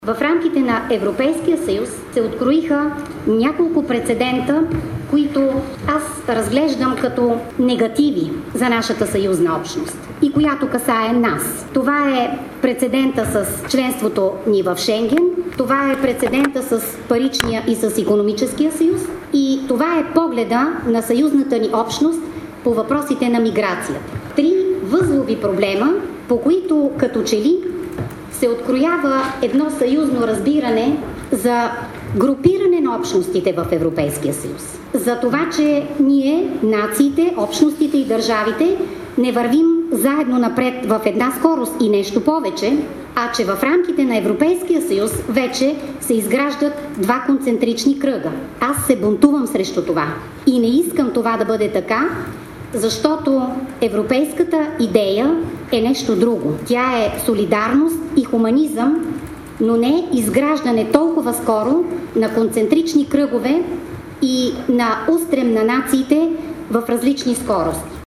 В рамките на Европейския съюз се откроиха няколко прецедента, които аз разглеждам като негативи за нашата съюзна общност и която касае нас. Това е прецедента с членството ни в Шенген, това е прецедента с паричния и с икономическия съюз и това е погледа на съюзната ни общност по въпросите на миграцията. Три възлови проблема, по които като че ли се откроява едно съюзно разбиране за групиране на общностите в Европейския съюз. За това, че ние, нациите, общностите и държавите, не вървим заедно напред в една скорост и нещо повече, а че в рамките на Европейския съюз вече се изграждат два концентрични кръга. Аз се бунтувам срещу това и не искам това да бъде така, защото европейската идея е нещо друго. Тя е солидарност и хуманизъм, но не изграждане толкова скоро на концентрични кръгове и на устрем на нациите в различни скорости.